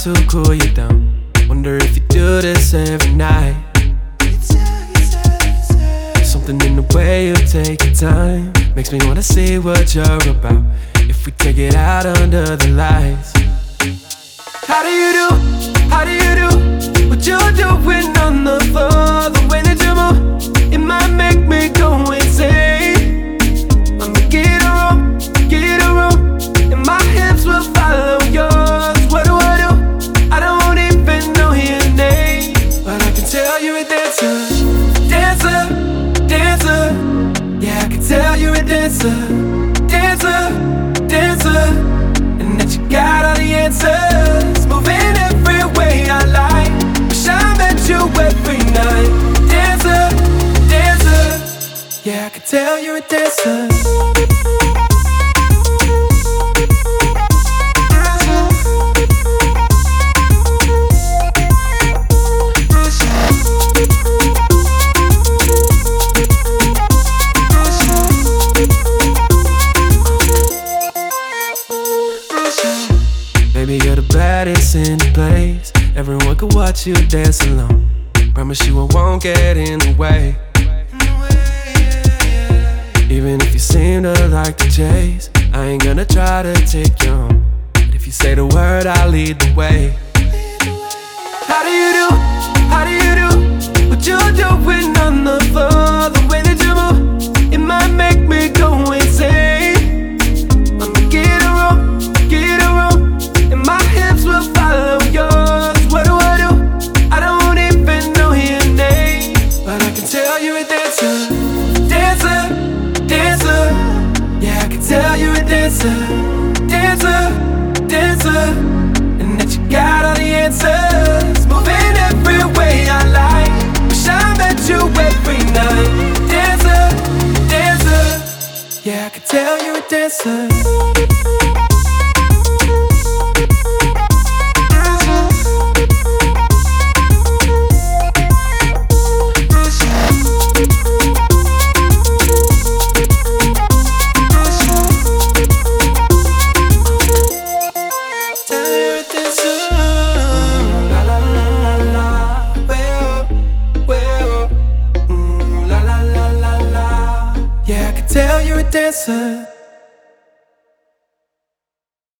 to cool you down. Wonder if you do this every night. Something in the way you take your time makes me wanna see what you're about. If we take it out under the lights. How do you do what you're doing on the floor? The way that you move, it might make me go insane. I'ma get a room, and my hips will follow yours. What do? I don't even know your name, but I can tell you're a dancer. Yeah, I can tell you're a dancer. And that you got all the answers, moving every way I like. Wish I met you every night. Dancer. Yeah, I can tell you're a dancer. Baby, you're the baddest in the place. Everyone can watch you dance alone. Promise you I won't get in the way. Even if you seem to like to chase, I ain't gonna try to take you home. But if you say the word, I'll lead the way. How do you do what you're doing on the floor? The way that you move, it might make me go insane. I'ma get a room, and my hips will follow yours. What do? I don't even know your name, but I can tell you're a dancer. Yeah, I can tell you're a dancer. And that you got all the answers, moving every way I like. Wish I met you every night. Dancer. Yeah, I can tell you're a dancer. Yeah, I can tell you're a dancer.